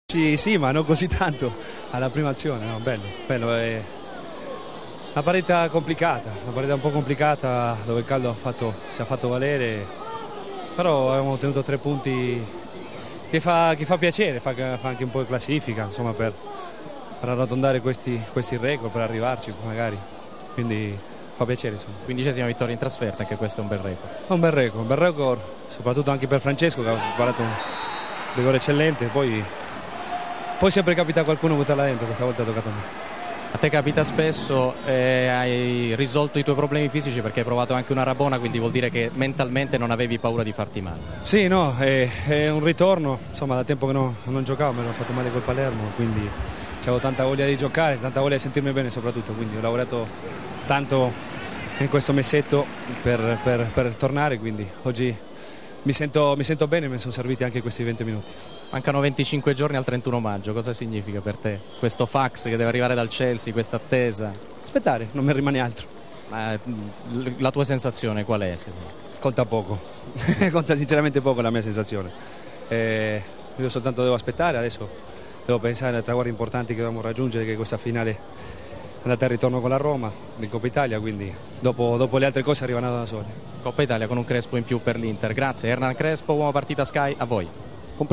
Sì, ma non così tanto alla prima azione, no? Bello, è una partita complicata, una partita un po' complicata dove il caldo si è fatto valere, però abbiamo ottenuto 3 punti che fa piacere, fa anche un po' di classifica, insomma, per arrotondare questi record, per arrivarci magari, quindi fa piacere, insomma. 15ª vittoria in trasferta, anche questo è un bel record. Un bel record, soprattutto anche per Francesco che ha sparato un rigore eccellente, poi sempre capita a qualcuno buttarla dentro, questa volta ha toccato a me. A te capita spesso, hai risolto i tuoi problemi fisici perché hai provato anche una rabona, quindi vuol dire che mentalmente non avevi paura di farti male. Sì, no, è un ritorno, insomma, da tempo che non giocavo, mi ero fatto male col Palermo, quindi avevo tanta voglia di giocare, tanta voglia di sentirmi bene soprattutto, quindi ho lavorato tanto in questo mesetto per tornare, quindi oggi mi sento bene, mi sono serviti anche questi 20 minuti. Mancano 25 giorni al 31 maggio, cosa significa per te questo fax che deve arrivare dal Chelsea, questa attesa? Aspettare, non mi rimane altro. Ma la tua sensazione qual è? Conta poco, conta sinceramente poco la mia sensazione. Io soltanto devo aspettare, adesso devo pensare ai traguardi importanti che dobbiamo raggiungere, che è questa finale andata al ritorno con la Roma in Coppa Italia, quindi dopo le altre cose arrivano da sole. Coppa Italia con un Crespo in più per l'Inter. Grazie Hernan Crespo, uomo partita Sky, a voi.